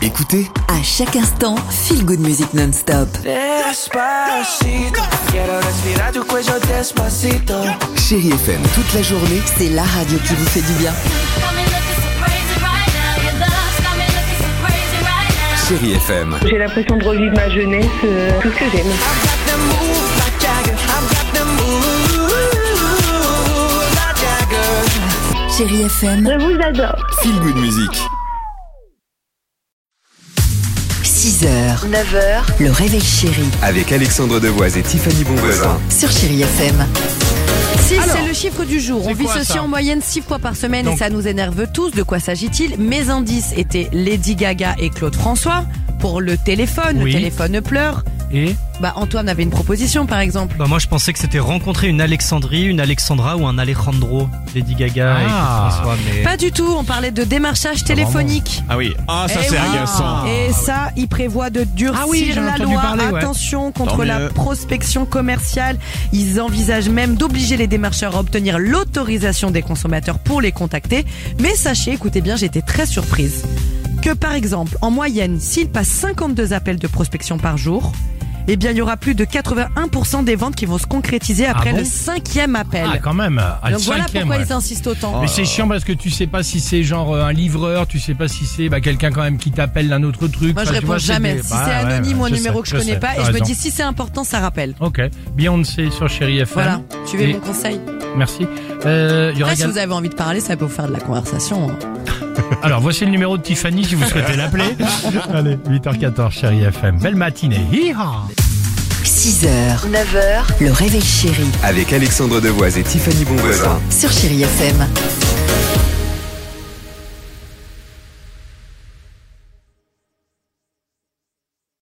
Écoutez, À chaque instant, feel good music non-stop. Despacito, quiero respirar tu cuello despacito. Chérie FM toute la journée. C'est la radio qui vous fait du bien. Chérie FM. J'ai l'impression de revivre ma jeunesse, tout ce que j'aime. I got them moves like Jagger. I got them moves like Jagger. Chérie FM, Je vous adore. Feel Good Music. 6h, 9h, le réveil chéri Avec Alexandre Devoise et Tiffany Bonvoisin. sur Chérie FM. 6, c'est le chiffre du jour. On vit quoi, ceci ça en moyenne 6 fois par semaine Donc. et ça nous énerve tous. De quoi s'agit-il? Mes indices étaient Lady Gaga et Claude François. Pour le téléphone, Oui. le téléphone pleure. Et Antoine avait une proposition par exemple. Moi je pensais que c'était rencontrer une Alexandrie, une Alexandra ou un Alejandro, Lady Gaga et Claude François, mais Pas du tout, on parlait de démarchage téléphonique. Ah oui, ça Eh c'est oui. agaçant. Et ça, il prévoit de durcir Ah oui, j'en ai la entendu loi. parler, ouais. Attention contre Tant la mieux. prospection commerciale. Ils envisagent même d'obliger les démarcheurs à obtenir l'autorisation des consommateurs pour les contacter. Mais sachez, écoutez bien, j'étais très surprise que par exemple, en moyenne, s'ils passent 52 appels de prospection par jour, eh bien, il y aura plus de 81% des ventes qui vont se concrétiser après bon le 5e appel. Ah, quand même. À le Donc voilà cinquième, pourquoi ouais. ils insistent autant. Mais c'est chiant parce que tu sais pas si c'est genre un livreur, tu sais pas si c'est quelqu'un quand même qui t'appelle d'un autre truc. Moi, je Enfin, tu réponds vois, c'est jamais. des- Si Bah, c'est ouais, anonyme ou un je numéro sais, que je connais pas, t'as et je me raison. dis si c'est important, ça rappelle. Ok. Beyoncé sur Chérie FM. Voilà, suivez Et- mon conseil. Merci. Il y aura Après, si également- vous avez envie de parler, ça peut vous faire de la conversation. Alors, voici le numéro de Tiffany si vous souhaitez l'appeler. Allez, 8h14, Chérie FM. Belle matinée. Hi-ha. 6h, 9h, le réveil chéri Avec Alexandre Devoise et Tiffany Bonvoisin. sur Chérie FM.